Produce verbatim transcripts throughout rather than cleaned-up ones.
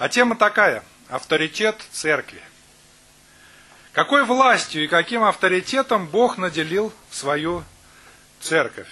А тема такая: авторитет церкви. Какой властью и каким авторитетом Бог наделил свою церковь?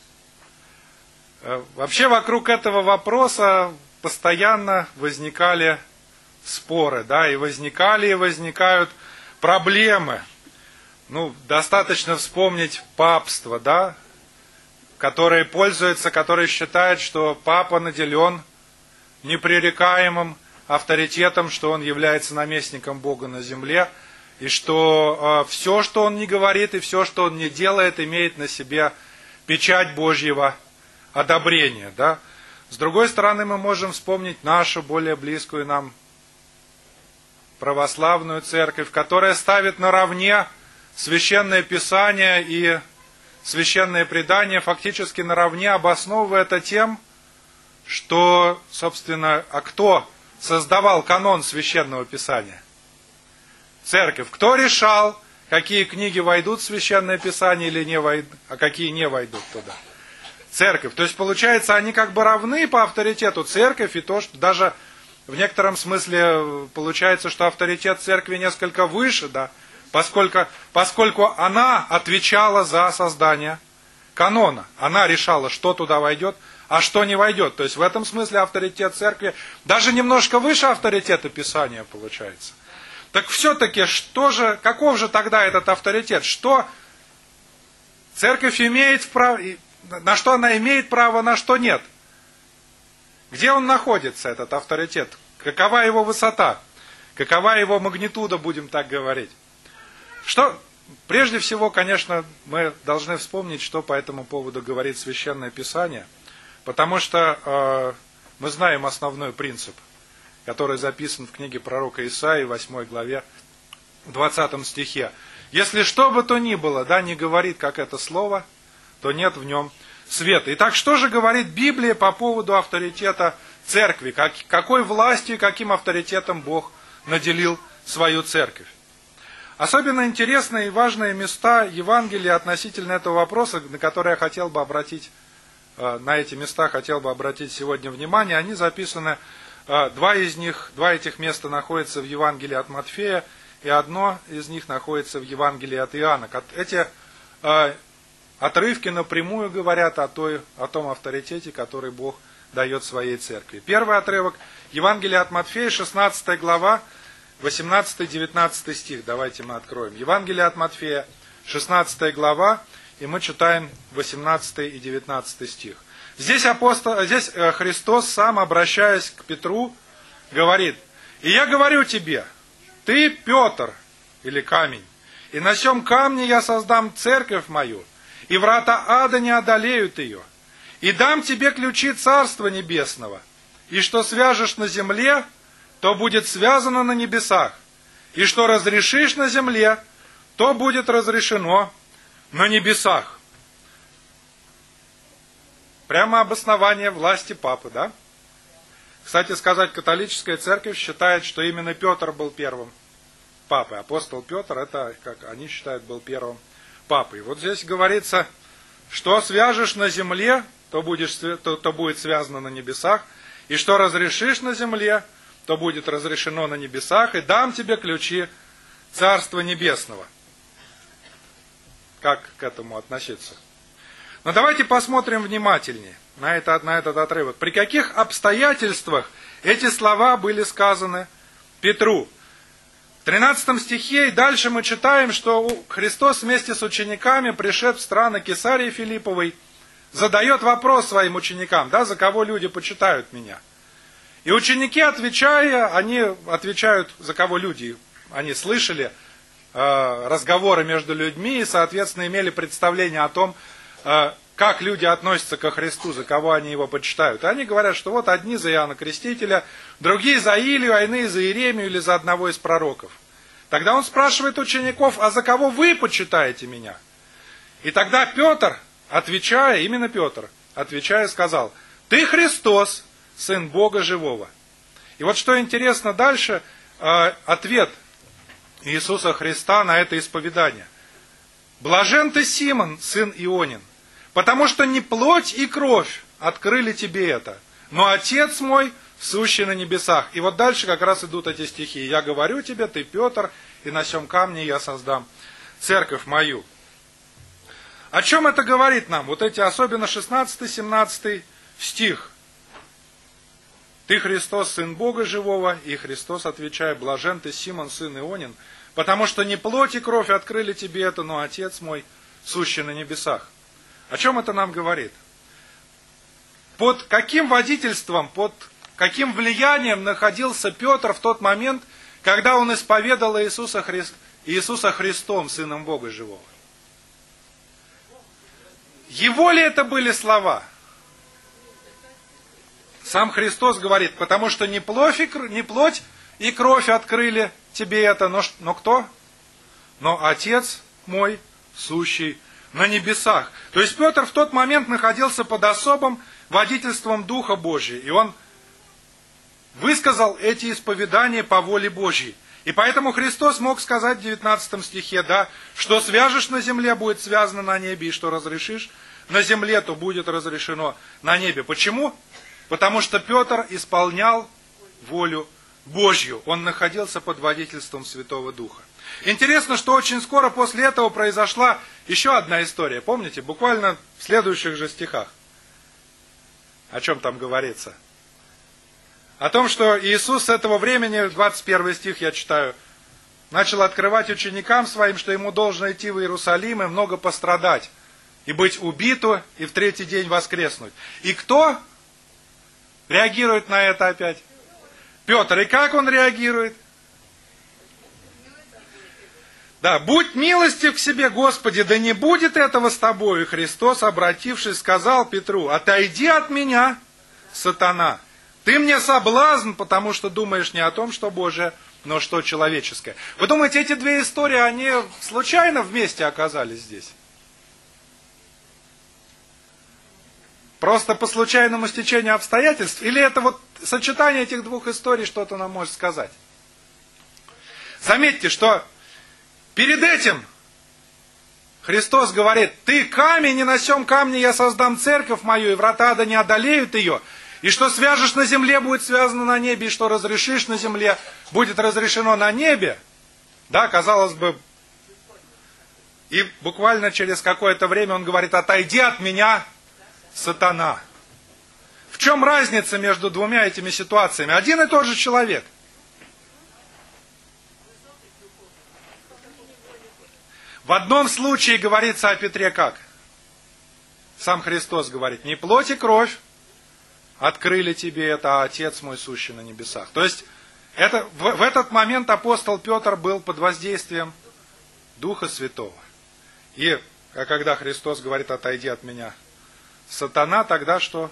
Вообще вокруг этого вопроса постоянно возникали споры, да, и возникали и возникают проблемы. Ну, достаточно вспомнить папство, да, которое пользуется, которое считает, что папа наделен непререкаемым авторитетом, что он является наместником Бога на земле, и что э, все, что он не говорит, и все, что он не делает, имеет на себе печать Божьего одобрения, да. С другой стороны, мы можем вспомнить нашу, более близкую нам православную церковь, которая ставит наравне Священное Писание и Священное Предание, фактически наравне, обосновывая это тем, что, собственно, а кто создавал канон Священного Писания? Церковь. Кто решал, какие книги войдут в Священное Писание или не войдут, а какие не войдут туда? Церковь. То есть, получается, они как бы равны по авторитету. Церковь и то, что даже в некотором смысле получается, что авторитет церкви несколько выше, да, поскольку, поскольку она отвечала за создание канона. Она решала, что туда войдет, а что не войдет. То есть, в этом смысле авторитет церкви даже немножко выше авторитета Писания получается. Так все-таки, что же, каков же тогда этот авторитет? Что церковь имеет право, на что она имеет право, на что нет? Где он находится, этот авторитет? Какова его высота? Какова его магнитуда, будем так говорить? Что, прежде всего, конечно, мы должны вспомнить, что по этому поводу говорит Священное Писание, потому что э, мы знаем основной принцип, который записан в книге пророка Исаии, восьмой главе, двадцатом стихе. Если что бы то ни было, да, не говорит, как это слово, то нет в нем света. Итак, что же говорит Библия по поводу авторитета церкви? Как, какой властью и каким авторитетом Бог наделил свою церковь? Особенно интересные и важные места Евангелия относительно этого вопроса, на которые я хотел бы обратить, на эти места хотел бы обратить сегодня внимание, они записаны, два из них, два этих места находятся в Евангелии от Матфея, и одно из них находится в Евангелии от Иоанна. Эти отрывки напрямую говорят о, той, о том авторитете, который Бог дает своей церкви. Первый отрывок, Евангелие от Матфея, шестнадцатая глава, восемнадцатый-девятнадцатый стих. Давайте мы откроем. Евангелие от Матфея, шестнадцатая глава, и мы читаем восемнадцатый и девятнадцатый стих. Здесь, апостол, здесь Христос, сам обращаясь к Петру, говорит: «И я говорю тебе, ты Петр, или камень, и на сем камне я создам церковь мою, и врата ада не одолеют ее. И дам тебе ключи Царства Небесного, и что свяжешь на земле, то будет связано на небесах, и что разрешишь на земле, то будет разрешено на небесах». Прямо обоснование власти папы, да? Кстати сказать, католическая церковь считает, что именно Петр был первым папой. Апостол Петр, это, как они считают, был первым папой. Вот здесь говорится, что свяжешь на земле, то, будешь, то, то будет связано на небесах, и что разрешишь на земле, то будет разрешено на небесах, и дам тебе ключи Царства Небесного. Как к этому относиться? Но давайте посмотрим внимательнее на, это, на этот отрывок. При каких обстоятельствах эти слова были сказаны Петру? В тринадцатом стихе и дальше мы читаем, что Христос вместе с учениками, пришед в страны Кесарии Филипповой, задает вопрос своим ученикам, да, за кого люди почитают меня. И ученики, отвечая, они отвечают, за кого люди, они слышали э, разговоры между людьми и, соответственно, имели представление о том, э, как люди относятся ко Христу, за кого они его почитают. И они говорят, что вот одни за Иоанна Крестителя, другие за Илию, а иные за Иеремию или за одного из пророков. Тогда он спрашивает учеников: а за кого вы почитаете меня? И тогда Петр, отвечая, именно Петр, отвечая, сказал: ты Христос, Сын Бога Живого. И вот что интересно дальше, э, ответ Иисуса Христа на это исповедание. Блажен ты, Симон, сын Ионин, потому что не плоть и кровь открыли тебе это, но Отец мой, сущий на небесах. И вот дальше как раз идут эти стихи. «Я говорю тебе, ты Петр, и на сем камне я создам церковь мою». О чем это говорит нам? Вот эти особенно шестнадцатый-семнадцатый стих. «Ты, Христос, Сын Бога Живого», и Христос, отвечая, «Блажен ты, Симон, сын Ионин, потому что не плоть и кровь открыли тебе это, но Отец мой, сущий на небесах». О чем это нам говорит? Под каким водительством, под каким влиянием находился Петр в тот момент, когда он исповедал Иисуса, Христ... Иисуса Христом, Сыном Бога Живого? Его ли это были слова? Сам Христос говорит, потому что не плоть и, не плоть и кровь открыли тебе это, но, но кто? Но Отец мой, сущий на небесах. То есть Петр в тот момент находился под особым водительством Духа Божьего, и он высказал эти исповедания по воле Божьей. И поэтому Христос мог сказать в девятнадцатом стихе, да, что свяжешь на земле, будет связано на небе, и что разрешишь на земле, то будет разрешено на небе. Почему? Потому что Петр исполнял волю Божью. Он находился под водительством Святого Духа. Интересно, что очень скоро после этого произошла еще одна история. Помните, буквально в следующих же стихах. О чем там говорится? О том, что Иисус с этого времени, двадцать первый стих я читаю, начал открывать ученикам своим, что ему должно идти в Иерусалим и много пострадать, и быть убиту, и в третий день воскреснуть. И кто реагирует на это опять? Петр. И как он реагирует? Да, будь милостив к себе, Господи, да не будет этого с тобой. И Христос, обратившись, сказал Петру: отойди от меня, сатана. Ты мне соблазн, потому что думаешь не о том, что Божие, но что человеческое. Вы думаете, эти две истории, они случайно вместе оказались здесь? Просто по случайному стечению обстоятельств? Или это вот сочетание этих двух историй что-то нам может сказать? Заметьте, что перед этим Христос говорит: ты камень, и на сем камне я создам церковь мою, и врата ада не одолеют ее. И что свяжешь на земле, будет связано на небе, и что разрешишь на земле, будет разрешено на небе. Да, казалось бы. И буквально через какое-то время он говорит: отойди от меня, сатана. В чем разница между двумя этими ситуациями? Один и тот же человек. В одном случае говорится о Петре как? Сам Христос говорит: не плоть и кровь открыли тебе это, а Отец мой, сущий на небесах. То есть, это, в, в этот момент апостол Петр был под воздействием Духа Святого. И а когда Христос говорит: отойди от меня, сатана, тогда что?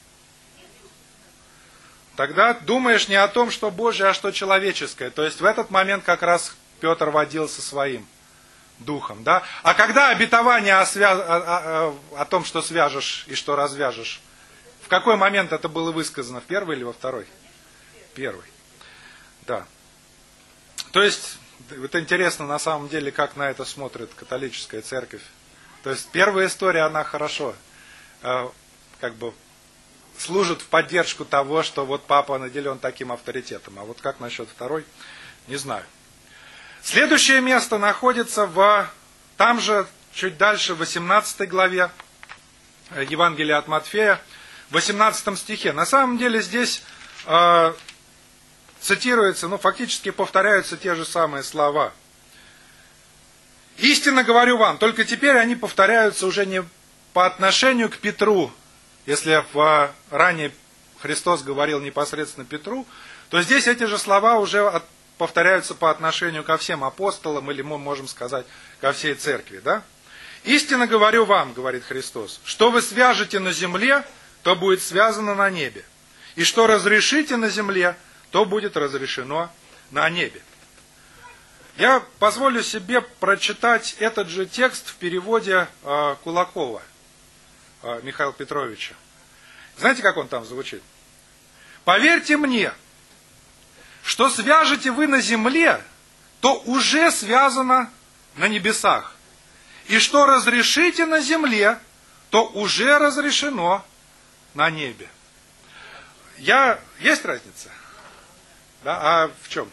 Тогда думаешь не о том, что Божие, а что человеческое. То есть, в этот момент как раз Петр водился своим духом. Да? А когда обетование о, свя... о, о, о том, что свяжешь и что развяжешь, в какой момент это было высказано? В первый или во второй? Первый. Да. То есть, это интересно на самом деле, как на это смотрит католическая церковь. То есть, первая история, она хорошо э, как бы служит в поддержку того, что вот папа наделен таким авторитетом. А вот как насчет второй, не знаю. Следующее место находится в, там же, чуть дальше, в восемнадцатой главе Евангелия от Матфея, в восемнадцатом стихе. На самом деле здесь э, цитируется, ну фактически повторяются те же самые слова. «Истинно говорю вам», только теперь они повторяются уже не по отношению к Петру. Если в, ранее Христос говорил непосредственно Петру, то здесь эти же слова уже от, повторяются по отношению ко всем апостолам, или мы можем сказать, ко всей церкви. Да? «Истинно говорю вам», говорит Христос, «что вы свяжете на земле, то будет связано на небе. И что разрешите на земле, то будет разрешено на небе». Я позволю себе прочитать этот же текст в переводе э, Кулакова э, Михаила Петровича. Знаете, как он там звучит? «Поверьте мне, что свяжете вы на земле, то уже связано на небесах. И что разрешите на земле, то уже разрешено на небе». я... Есть разница? Да, а в чем?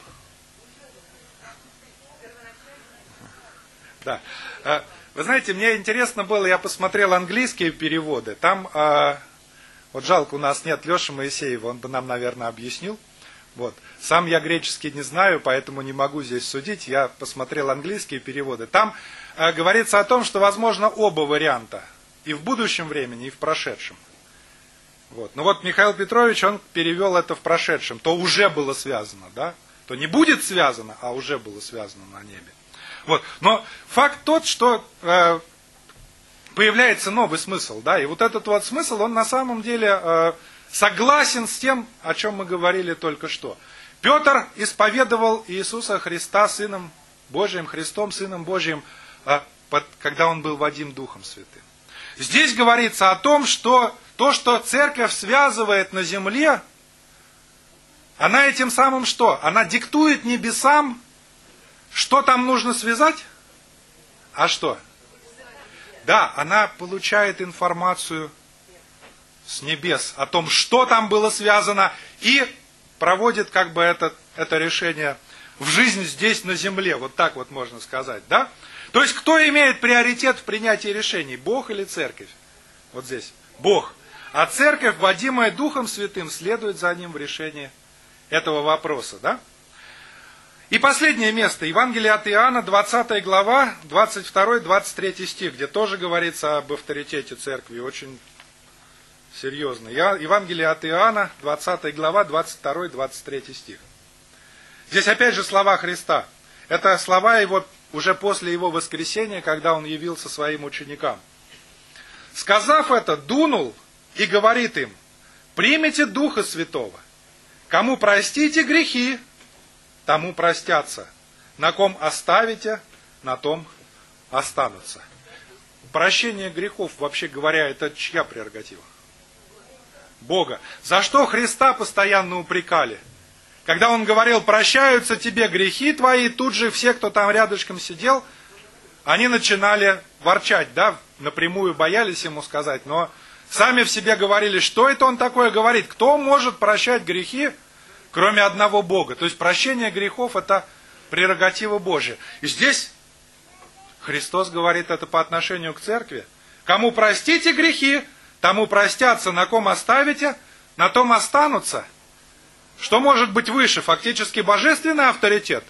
Да. Вы знаете, мне интересно было, я посмотрел английские переводы. Там, вот жалко, у нас нет Леши Моисеева, он бы нам, наверное, объяснил. Вот. Сам я греческий не знаю, поэтому не могу здесь судить. Я посмотрел английские переводы. Там э, говорится о том, что возможно оба варианта. И в будущем времени, и в прошедшем. Вот. Но вот Михаил Петрович, он перевел это в прошедшем. То уже было связано, да? То не будет связано, а уже было связано на небе. Вот. Но факт тот, что э, появляется новый смысл. Да? И вот этот вот смысл, он на самом деле... Э, согласен с тем, о чем мы говорили только что. Петр исповедовал Иисуса Христа Сыном Божиим, Христом Сыном Божиим, когда он был водим Духом Святым. Здесь говорится о том, что то, что церковь связывает на земле, она этим самым что? Она диктует небесам, что там нужно связать? А что? Да, она получает информацию с небес о том, что там было связано, и проводит как бы это, это решение в жизнь здесь на земле. Вот так вот можно сказать, да? То есть, кто имеет приоритет в принятии решений? Бог или церковь? Вот здесь. Бог. А церковь, водимая Духом Святым, следует за ним в решении этого вопроса, да? И последнее место. Евангелие от Иоанна, двадцатая глава, двадцать второй двадцать третий стих, где тоже говорится об авторитете церкви. Очень серьезно. Евангелие от Иоанна, двадцатая глава, двадцать второй двадцать третий стих. Здесь опять же слова Христа. Это слова его уже после его воскресения, когда он явился своим ученикам. Сказав это, дунул и говорит им: примите Духа Святого. Кому простите грехи, тому простятся. На ком оставите, на том останутся. Прощение грехов, вообще говоря, это чья прерогатива? Бога. За что Христа постоянно упрекали? Когда Он говорил: прощаются тебе грехи твои, тут же все, кто там рядышком сидел, они начинали ворчать, да, напрямую боялись Ему сказать, но сами в себе говорили: что это Он такое говорит? Кто может прощать грехи, кроме одного Бога? То есть прощение грехов — это прерогатива Божья. И здесь Христос говорит это по отношению к церкви. Кому простите грехи, тому простятся, на ком оставите, на том останутся. Что может быть выше? Фактически божественный авторитет.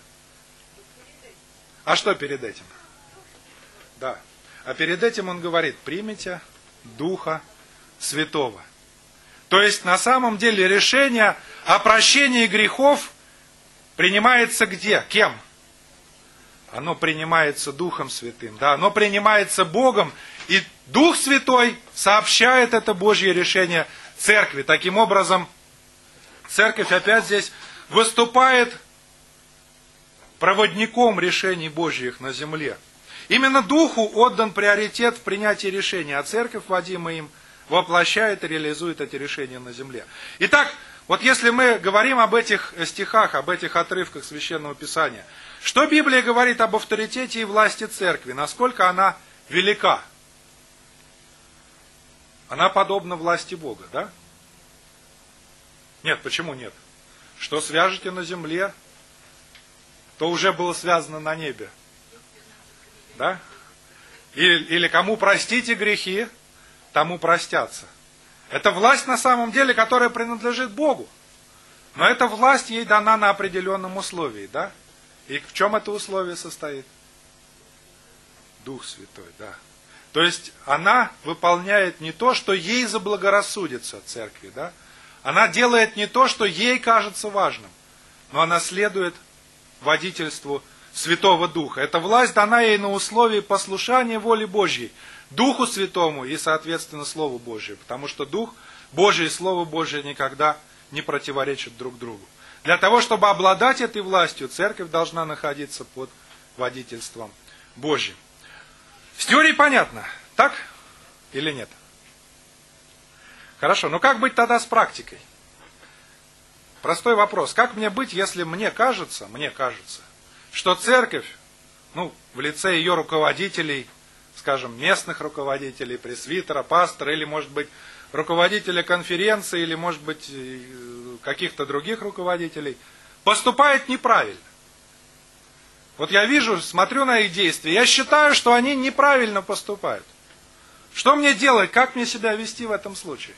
А что перед этим? Да. А перед этим он говорит: примите Духа Святого. То есть на самом деле решение о прощении грехов принимается где? Кем? Оно принимается Духом Святым. Да? Оно принимается Богом. И Дух Святой сообщает это Божье решение церкви. Таким образом, церковь опять здесь выступает проводником решений Божьих на земле. Именно Духу отдан приоритет в принятии решений, а церковь, водимая им, воплощает и реализует эти решения на земле. Итак, вот если мы говорим об этих стихах, об этих отрывках Священного Писания, что Библия говорит об авторитете и власти церкви? Насколько она велика? Она подобна власти Бога, да? Нет, почему нет? Что свяжете на земле, то уже было связано на небе. Да? Или, или кому простите грехи, тому простятся. Это власть на самом деле, которая принадлежит Богу. Но эта власть ей дана на определенном условии, да? И в чем это условие состоит? Дух Святой, да. То есть она выполняет не то, что ей заблагорассудится церкви, да? Она делает не то, что ей кажется важным, но она следует водительству Святого Духа. Эта власть дана ей на условии послушания воле Божьей, Духу Святому и, соответственно, Слову Божьему. Потому что Дух Божий и Слово Божие никогда не противоречат друг другу. Для того, чтобы обладать этой властью, церковь должна находиться под водительством Божьим. С теорией понятно, так или нет? Хорошо, но как быть тогда с практикой? Простой вопрос. Как мне быть, если мне кажется, мне кажется, что церковь, ну, в лице ее руководителей, скажем, местных руководителей, пресвитера, пастора, или, может быть, руководителя конференции или, может быть, каких-то других руководителей, поступает неправильно. Вот я вижу, смотрю на их действия, я считаю, что они неправильно поступают. Что мне делать, как мне себя вести в этом случае?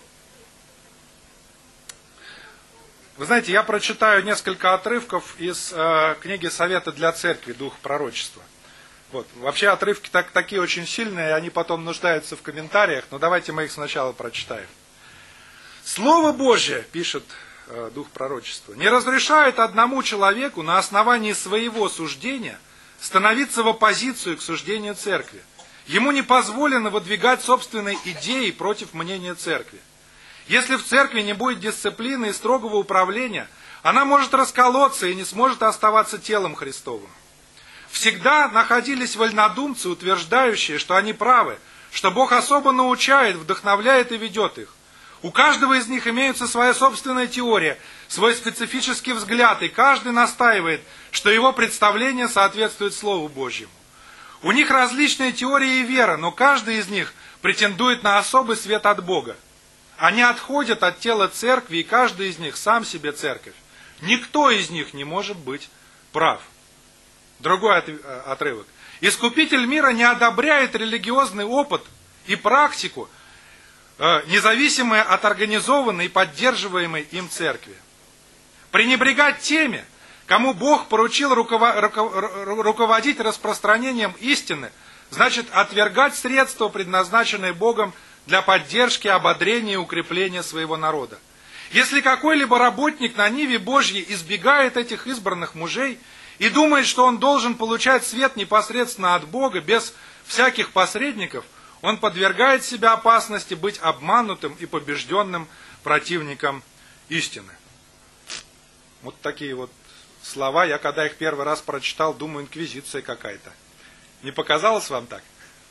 Вы знаете, я прочитаю несколько отрывков из э, книги «Советы для церкви. Дух пророчества». Вот. Вообще отрывки так, такие очень сильные, они потом нуждаются в комментариях, но давайте мы их сначала прочитаем. «Слово Божие, — пишет э, Дух пророчества, — не разрешает одному человеку на основании своего суждения становиться в оппозицию к суждению церкви. Ему не позволено выдвигать собственные идеи против мнения церкви. Если в церкви не будет дисциплины и строгого управления, она может расколоться и не сможет оставаться телом Христовым. Всегда находились вольнодумцы, утверждающие, что они правы, что Бог особо научает, вдохновляет и ведет их. У каждого из них имеется своя собственная теория, свой специфический взгляд, и каждый настаивает, что его представление соответствует Слову Божьему. У них различные теории и вера, но каждый из них претендует на особый свет от Бога. Они отходят от тела церкви, и каждый из них сам себе церковь. Никто из них не может быть прав. Другой отрывок. Искупитель мира не одобряет религиозный опыт и практику, независимые от организованной и поддерживаемой им церкви. Пренебрегать теми, кому Бог поручил руководить распространением истины, значит отвергать средства, предназначенные Богом для поддержки, ободрения и укрепления своего народа. Если какой-либо работник на ниве Божьей избегает этих избранных мужей и думает, что он должен получать свет непосредственно от Бога, без всяких посредников, он подвергает себя опасности быть обманутым и побежденным противником истины. Вот такие вот слова. Я когда их первый раз прочитал, думаю, инквизиция какая-то. Не показалось вам так?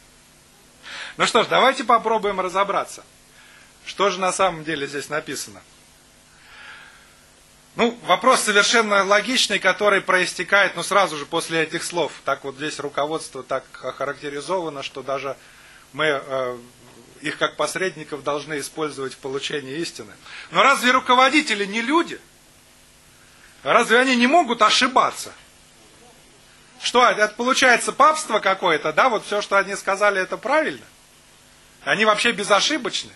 Ну что ж, давайте попробуем разобраться. Что же на самом деле здесь написано? Ну, вопрос совершенно логичный, который проистекает, ну, сразу же после этих слов. Так вот здесь руководство так охарактеризовано, что даже мы э, их как посредников должны использовать в получении истины. Но разве руководители не люди? Разве они не могут ошибаться? Что, это получается папство какое-то, да? Вот все, что они сказали, это правильно? Они вообще безошибочны?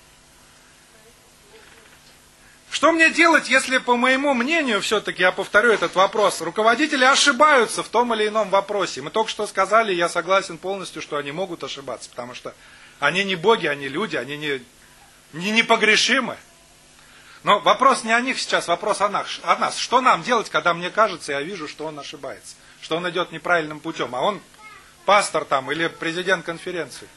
Что мне делать, если, по моему мнению, все-таки, я повторю этот вопрос, руководители ошибаются в том или ином вопросе? Мы только что сказали, я согласен полностью, что они могут ошибаться, потому что они не боги, они люди, они не, не непогрешимы. Но вопрос не о них сейчас, вопрос о нас. о нас. Что нам делать, когда мне кажется, я вижу, что он ошибается, что он идет неправильным путем, а он пастор там или президент конференции?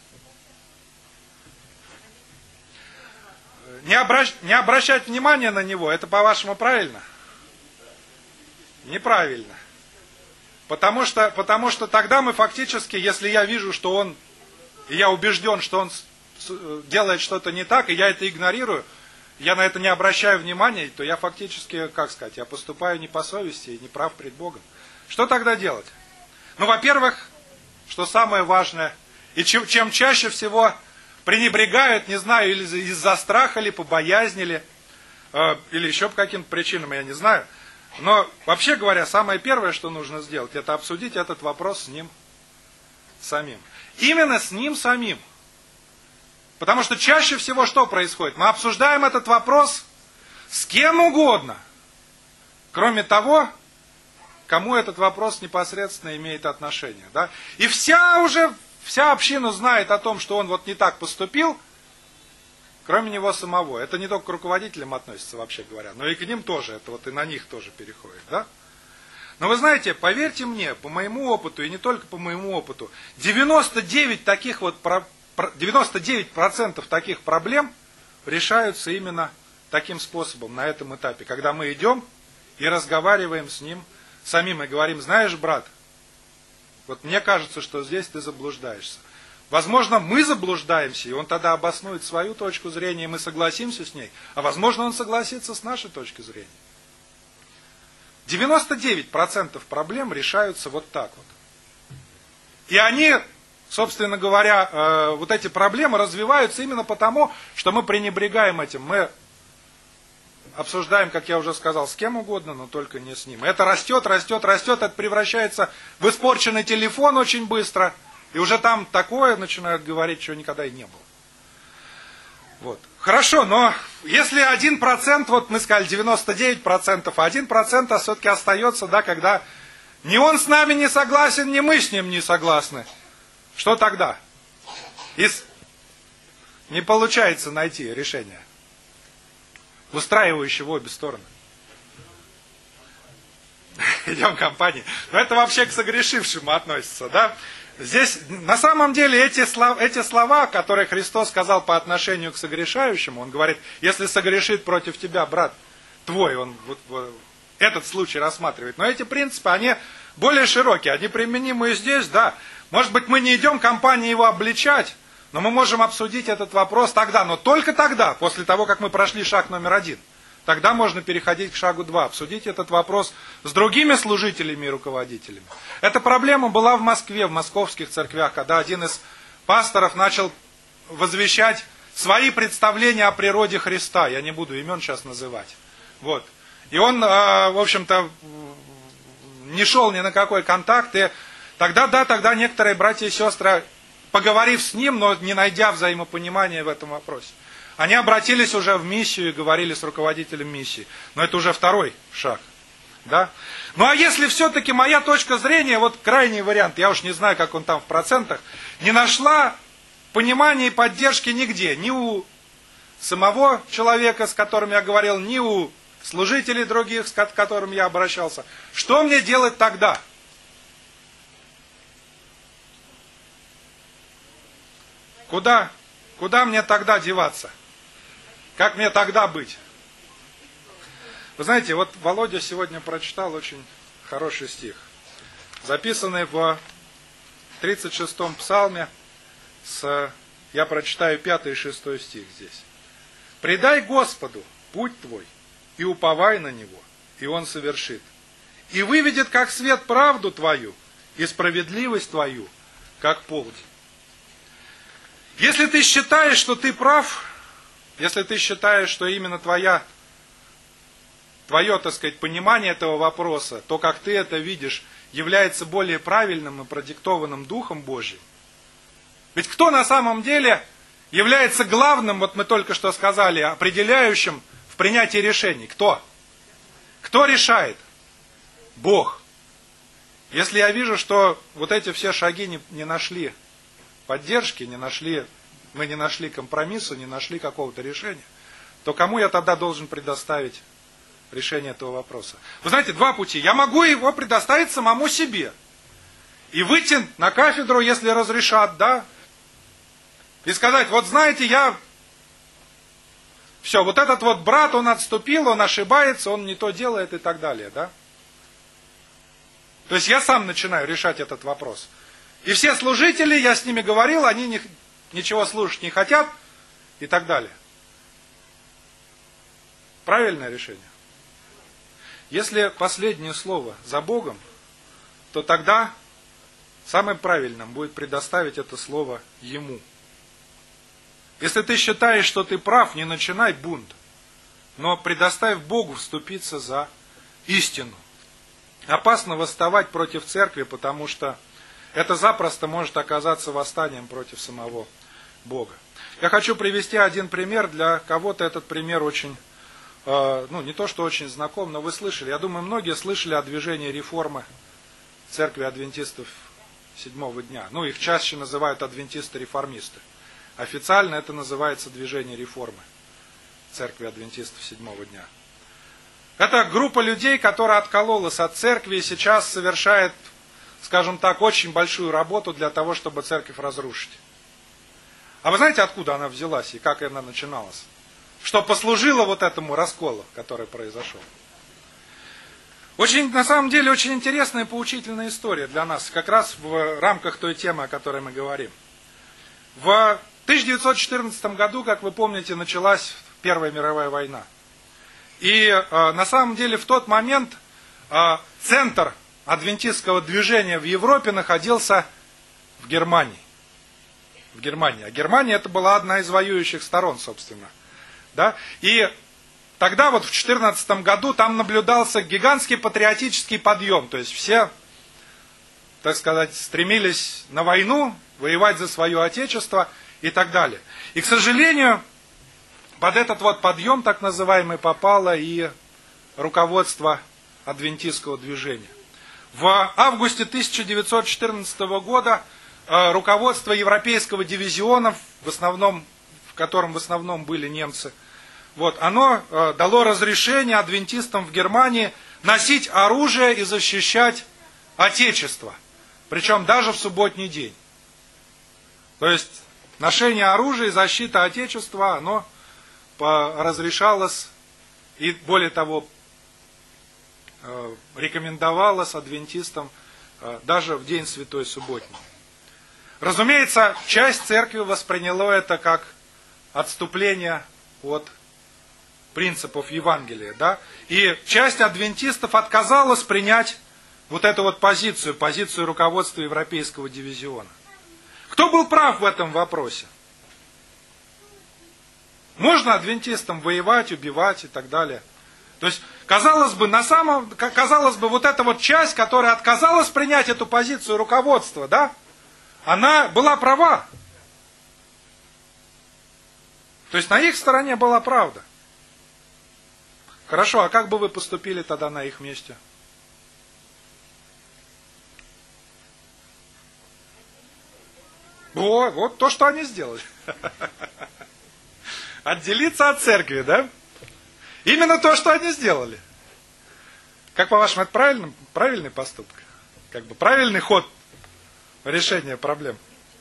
Не, обращ, не обращать внимания на него, это, по-вашему, правильно? Неправильно. Потому что, потому что тогда мы фактически, если я вижу, что он, и я убежден, что он делает что-то не так, и я это игнорирую, я на это не обращаю внимания, то я фактически, как сказать, я поступаю не по совести и не прав пред Богом. Что тогда делать? Ну, во-первых, что самое важное, и чем, чем чаще всего пренебрегают, не знаю, или из-за страха, или по боязни, или, э, или еще по каким-то причинам, я не знаю. Но, вообще говоря, самое первое, что нужно сделать, это обсудить этот вопрос с ним самим. Именно с ним самим. Потому что чаще всего что происходит? Мы обсуждаем этот вопрос с кем угодно, кроме того, кому этот вопрос непосредственно имеет отношение. Да? И вся уже... Вся община знает о том, что он вот не так поступил, кроме него самого. Это не только к руководителям относится, вообще говоря, но и к ним тоже. Это вот и на них тоже переходит. Да? Но вы знаете, поверьте мне, по моему опыту, и не только по моему опыту, девяносто девять таких вот, девяносто девять процентов таких проблем решаются именно таким способом, на этом этапе. Когда мы идем и разговариваем с ним самим и говорим: знаешь, брат, вот мне кажется, что здесь ты заблуждаешься. Возможно, мы заблуждаемся, и он тогда обоснует свою точку зрения, и мы согласимся с ней. А возможно, он согласится с нашей точки зрения. девяносто девять процентов проблем решаются вот так вот. И они собственно говоря, вот эти проблемы развиваются именно потому, что мы пренебрегаем этим. Мы обсуждаем, как я уже сказал, с кем угодно, но только не с ним. Это растет, растет, растет, это превращается в испорченный телефон очень быстро. И уже там такое начинают говорить, чего никогда и не было. Вот. Хорошо, но если один процент, вот мы сказали девяносто девять процентов, а один процент а все-таки остается, да, когда ни он с нами не согласен, ни мы с ним не согласны. Что тогда? Из... Не получается найти решение, устраивающее в обе стороны. Идем к компании. Но это вообще к согрешившему относится, да? Здесь, на самом деле, эти слова, эти слова, которые Христос сказал по отношению к согрешающему, Он говорит, если согрешит против тебя брат твой, Он вот, вот, этот случай рассматривает. Но эти принципы, они более широкие, они применимы и здесь, да. Может быть, мы не идем компании его обличать, но мы можем обсудить этот вопрос тогда, но только тогда, после того, как мы прошли шаг номер один. Тогда можно переходить к шагу два, обсудить этот вопрос с другими служителями и руководителями. Эта проблема была в Москве, в московских церквях, когда один из пасторов начал возвещать свои представления о природе Христа. Я не буду имен сейчас называть. Вот. И он, в общем-то, не шел ни на какой контакт. И тогда, да, тогда некоторые братья и сестры, поговорив с ним, но не найдя взаимопонимания в этом вопросе, они обратились уже в миссию и говорили с руководителем миссии. Но это уже второй шаг. Да? Ну а если все-таки моя точка зрения, вот крайний вариант, я уж не знаю, как он там в процентах, не нашла понимания и поддержки нигде. Ни у самого человека, с которым я говорил, ни у служителей других, с которыми я обращался. Что мне делать тогда? Куда, куда мне тогда деваться? Как мне тогда быть? Вы знаете, вот Володя сегодня прочитал очень хороший стих, записанный в тридцать шестом псалме, с, я прочитаю пятый и шестой стих здесь. «Предай Господу путь твой, и уповай на Него, и Он совершит. И выведет, как свет, правду твою, и справедливость твою, как полдень». Если ты считаешь, что ты прав, если ты считаешь, что именно твоя, твое, так сказать, понимание этого вопроса, то, как ты это видишь, является более правильным и продиктованным Духом Божьим. Ведь кто на самом деле является главным, вот мы только что сказали, определяющим в принятии решений? Кто? Кто решает? Бог. Если я вижу, что вот эти все шаги не, не нашли поддержки, не нашли, мы не нашли компромисса, не нашли какого-то решения, то кому я тогда должен предоставить решение этого вопроса? Вы знаете, два пути. Я могу его предоставить самому себе. И выйти на кафедру, если разрешат, да, и сказать, вот знаете, я... Все, вот этот вот брат, он отступил, он ошибается, он не то делает и так далее, да. То есть я сам начинаю решать этот вопрос. И все служители, я с ними говорил, они не, ничего слушать не хотят и так далее. Правильное решение? Если последнее слово за Богом, то тогда самым правильным будет предоставить это слово Ему. Если ты считаешь, что ты прав, не начинай бунт, но предоставь Богу вступиться за истину. Опасно восставать против церкви, потому что это запросто может оказаться восстанием против самого Бога. Я хочу привести один пример. Для кого-то этот пример очень, э, ну не то что очень знаком, но вы слышали. Я думаю, многие слышали о движении реформы церкви адвентистов седьмого дня. Ну, их чаще называют адвентисты-реформисты. Официально это называется движение реформы церкви адвентистов седьмого дня. Это группа людей, которая откололась от церкви и сейчас совершает, скажем так, очень большую работу для того, чтобы церковь разрушить. А вы знаете, откуда она взялась и как она начиналась? Что послужило вот этому расколу, который произошел? Очень, на самом деле, очень интересная и поучительная история для нас, как раз в рамках той темы, о которой мы говорим. В тысяча девятьсот четырнадцатом году, как вы помните, началась Первая мировая война. И э, на самом деле в тот момент э, центр адвентистского движения в Европе находился в Германии. в Германии. А Германия это была одна из воюющих сторон, собственно. Да? И тогда вот в четырнадцатом году там наблюдался гигантский патриотический подъем. То есть все, так сказать, стремились на войну, воевать за свое отечество и так далее. И, к сожалению, под этот вот подъем, так называемый, попало и руководство адвентистского движения. В августе тысяча девятьсот четырнадцатого года э, руководство европейского дивизиона, в основном, в котором в основном были немцы, вот, оно э, дало разрешение адвентистам в Германии носить оружие и защищать Отечество. Причем даже в субботний день. То есть ношение оружия и защита Отечества, оно разрешалось и, более того, рекомендовалось адвентистам даже в день Святой Субботни. Разумеется, часть церкви восприняла это как отступление от принципов Евангелия. Да? И часть адвентистов отказалась принять вот эту вот позицию, позицию руководства Европейского дивизиона. Кто был прав в этом вопросе? Можно адвентистам воевать, убивать и так далее. То есть, казалось бы, на самом, казалось бы, вот эта вот часть, которая отказалась принять эту позицию руководства, да, она была права. То есть, на их стороне была правда. Хорошо, а как бы вы поступили тогда на их месте? О, вот то, что они сделали. Отделиться от церкви, да? Именно то, что они сделали. Как по-вашему, это правильный, правильный поступок? Как бы правильный ход решения проблем?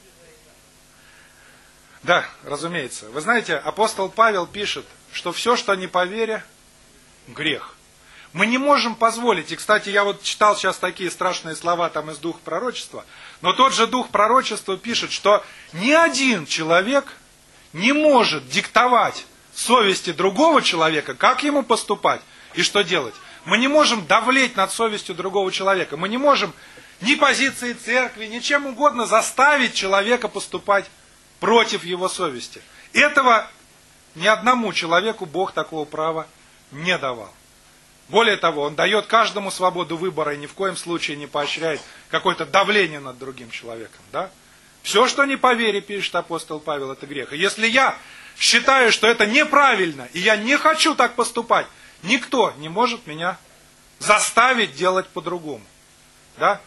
Да, разумеется. Вы знаете, апостол Павел пишет, что все, что не по вере, грех. Мы не можем позволить, и, кстати, я вот читал сейчас такие страшные слова там из Духа пророчества, но тот же Дух пророчества пишет, что ни один человек не может диктовать совести другого человека, как ему поступать и что делать. Мы не можем давлеть над совестью другого человека. Мы не можем ни позицией церкви, ни чем угодно заставить человека поступать против его совести. Этого ни одному человеку Бог такого права не давал. Более того, Он дает каждому свободу выбора и ни в коем случае не поощряет какое-то давление над другим человеком. Да? Все, что не по вере, пишет апостол Павел, это грех. И если я считаю, что это неправильно, и я не хочу так поступать, никто не может меня заставить делать по-другому. Да?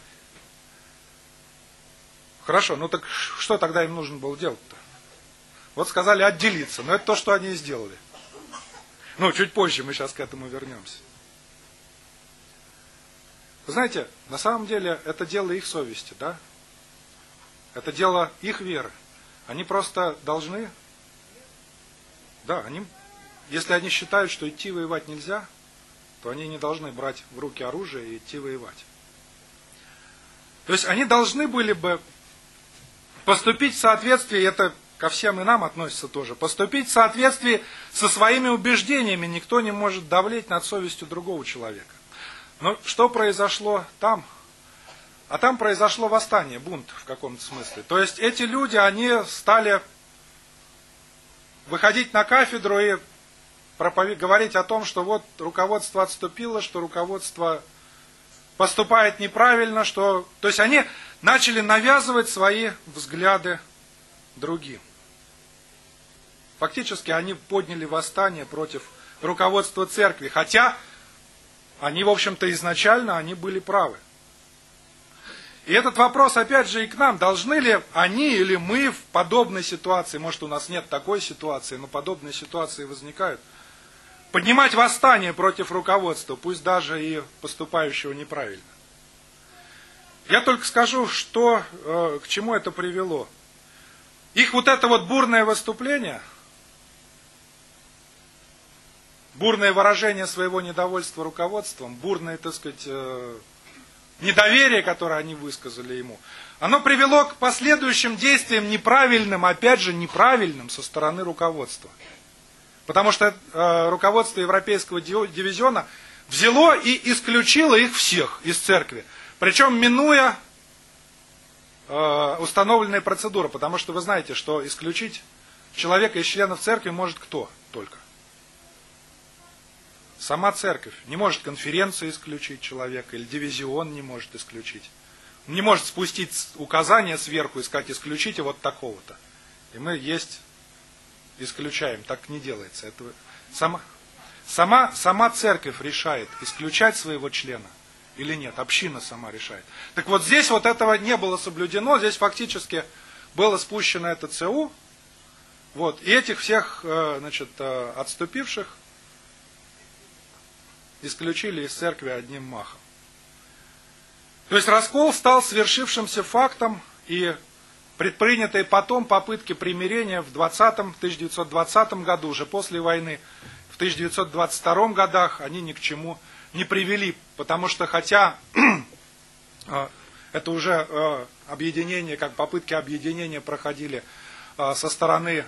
Хорошо, ну так что тогда им нужно было делать-то? Вот сказали отделиться, но это то, что они и сделали. Ну, чуть позже мы сейчас к этому вернемся. Вы знаете, на самом деле это дело их совести, да? Это дело их веры. Они просто должны, да, они, если они считают, что идти воевать нельзя, то они не должны брать в руки оружие и идти воевать. То есть они должны были бы поступить в соответствии, это ко всем и нам относится тоже, поступить в соответствии со своими убеждениями. Никто не может давлеть над совестью другого человека. Но что произошло там? А там произошло восстание, бунт в каком-то смысле. То есть эти люди, они стали выходить на кафедру и проповед... говорить о том, что вот руководство отступило, что руководство поступает неправильно, что... То есть они начали навязывать свои взгляды другим. Фактически они подняли восстание против руководства церкви, хотя они, в общем-то, изначально они были правы. И этот вопрос, опять же, и к нам. Должны ли они или мы в подобной ситуации, может, у нас нет такой ситуации, но подобные ситуации возникают, поднимать восстание против руководства, пусть даже и поступающего неправильно? Я только скажу, что, к чему это привело. Их вот это вот бурное выступление, бурное выражение своего недовольства руководством, бурное, так сказать, недоверие, которое они высказали ему, оно привело к последующим действиям неправильным, опять же неправильным со стороны руководства. Потому что э, руководство Европейского дивизиона взяло и исключило их всех из церкви. Причем минуя э, установленная процедура, потому что вы знаете, что исключить человека из членов церкви может кто только? Сама церковь. Не может конференцию исключить человека, или дивизион не может исключить. Не может спустить указание сверху и сказать, исключите вот такого-то. И мы есть исключаем. Так не делается. Это сама, сама, сама церковь решает, исключать своего члена или нет. Община сама решает. Так вот здесь вот этого не было соблюдено. Здесь фактически было спущено это ЦУ. Вот. И этих всех, значит, отступивших исключили из церкви одним махом. То есть раскол стал свершившимся фактом, и предпринятые потом попытки примирения в двадцатом, тысяча девятьсот двадцатом году, уже после войны, в тысяча девятьсот двадцать втором годах, они ни к чему не привели, потому что хотя это уже объединение, как попытки объединения проходили со стороны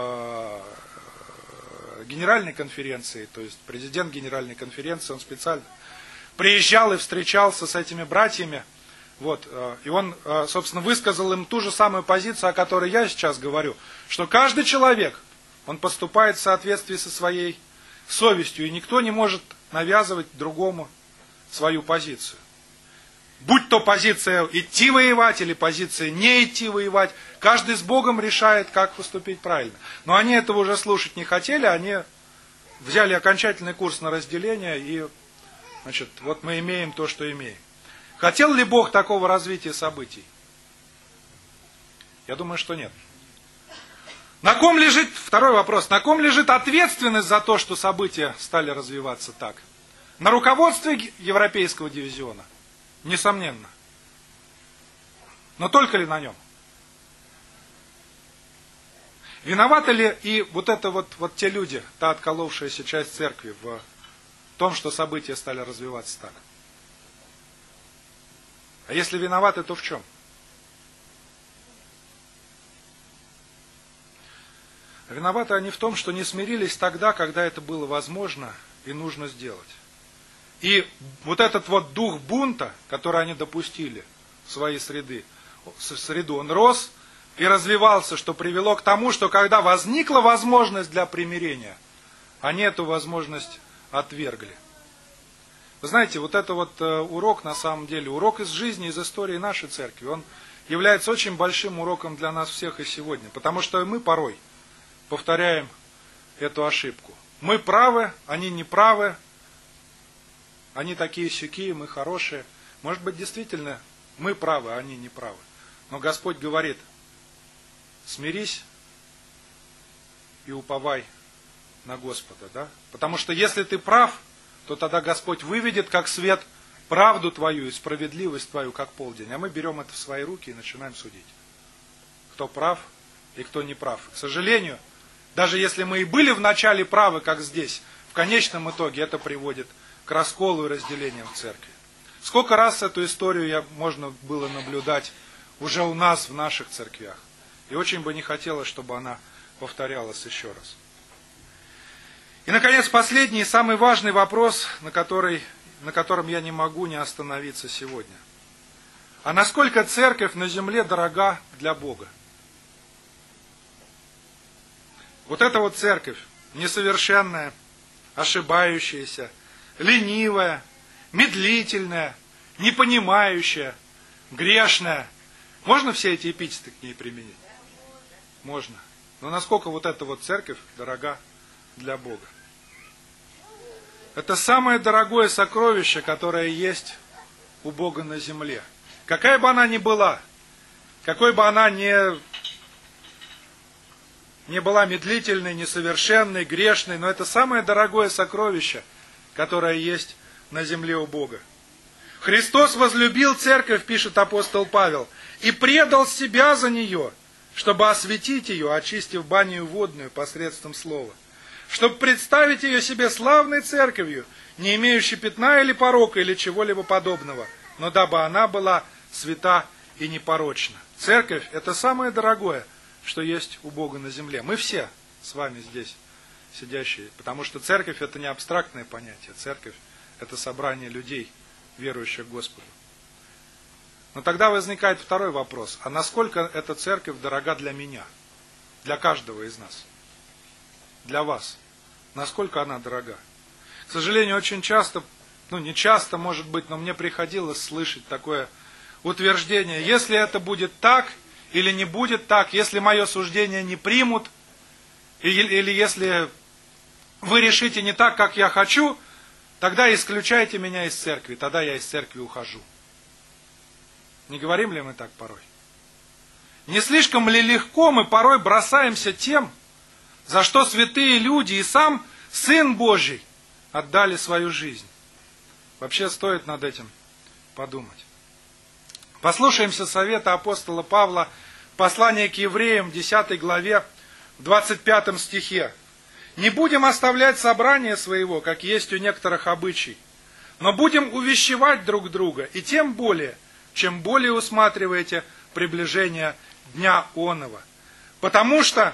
Генеральной конференции, то есть президент Генеральной конференции, он специально приезжал и встречался с этими братьями, вот, и он, собственно, высказал им ту же самую позицию, о которой я сейчас говорю, что каждый человек, он поступает в соответствии со своей совестью, и никто не может навязывать другому свою позицию. Будь то позиция идти воевать или позиция не идти воевать, каждый с Богом решает, как поступить правильно. Но они этого уже слушать не хотели, они взяли окончательный курс на разделение, и, значит, вот мы имеем то, что имеем. Хотел ли Бог такого развития событий? Я думаю, что нет. На ком лежит, второй вопрос, на ком лежит ответственность за то, что события стали развиваться так? На руководстве Европейского дивизиона? Несомненно. Но только ли на нем? Виноваты ли и вот это вот, вот те люди, та отколовшаяся часть церкви в том, что события стали развиваться так? А если виноваты, то в чем? Виноваты они в том, что не смирились тогда, когда это было возможно и нужно сделать. И вот этот вот дух бунта, который они допустили в своей среды, в среду, он рос и развивался, что привело к тому, что когда возникла возможность для примирения, они эту возможность отвергли. Вы знаете, вот это вот урок на самом деле, урок из жизни, из истории нашей церкви, он является очень большим уроком для нас всех и сегодня, потому что мы порой повторяем эту ошибку. Мы правы, они не правы, они такие-сякие, мы хорошие. Может быть, действительно, мы правы, а они не правы. Но Господь говорит, смирись и уповай на Господа. Да? Потому что если ты прав, то тогда Господь выведет как свет правду твою и справедливость твою, как полдень. А мы берем это в свои руки и начинаем судить. Кто прав и кто не прав. К сожалению, даже если мы и были вначале правы, как здесь, в конечном итоге это приводит к расколу и разделению в церкви. Сколько раз эту историю я, можно было наблюдать уже у нас в наших церквях. И очень бы не хотелось, чтобы она повторялась еще раз. И, наконец, последний и самый важный вопрос, на, который, на котором я не могу не остановиться сегодня. А насколько церковь на земле дорога для Бога? Вот эта вот церковь, несовершенная, ошибающаяся, ленивая, медлительная, непонимающая, грешная. Можно все эти эпитеты к ней применить? Можно. Но насколько вот эта вот церковь дорога для Бога? Это самое дорогое сокровище, которое есть у Бога на земле. Какая бы она ни была, какой бы она ни, ни была медлительной, несовершенной, грешной, но это самое дорогое сокровище, которое есть на земле у Бога. Христос возлюбил церковь, пишет апостол Павел, и предал себя за нее, чтобы осветить ее, очистив баню водную посредством слова, чтобы представить ее себе славной церковью, не имеющей пятна или порока или чего-либо подобного, но дабы она была свята и непорочна. Церковь – это самое дорогое, что есть у Бога на земле. Мы все с вами здесь сидящие, потому что церковь – это не абстрактное понятие. Церковь – это собрание людей, верующих Господу. Но тогда возникает второй вопрос. А насколько эта церковь дорога для меня? Для каждого из нас? Для вас? Насколько она дорога? К сожалению, очень часто, ну не часто, может быть, но мне приходилось слышать такое утверждение. Если это будет так или не будет так, если мое суждение не примут, или, или если вы решите не так, как я хочу, тогда исключайте меня из церкви, тогда я из церкви ухожу. Не говорим ли мы так порой? Не слишком ли легко мы порой бросаемся тем, за что святые люди и сам Сын Божий отдали свою жизнь? Вообще стоит над этим подумать. Послушаемся совета апостола Павла, послание к евреям, десятой главе, в двадцать пятом стихе. «Не будем оставлять собрание своего, как есть у некоторых обычай, но будем увещевать друг друга, и тем более, чем более усматриваете приближение дня оного. Потому что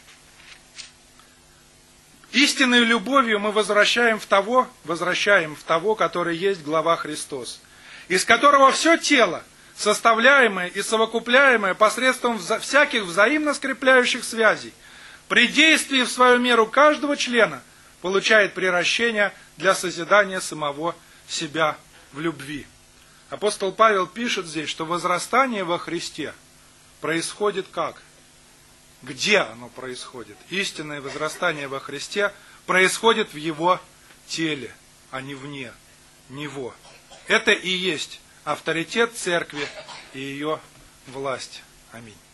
истинной любовью мы возвращаем в того, возвращаем в того, который есть глава Христос, из которого все тело, составляемое и совокупляемое посредством вза- всяких взаимно скрепляющих связей, при действии в свою меру каждого члена получает приращение для созидания самого себя в любви». Апостол Павел пишет здесь, что возрастание во Христе происходит как? Где оно происходит? Истинное возрастание во Христе происходит в Его теле, а не вне Него. Это и есть авторитет церкви и ее власть. Аминь.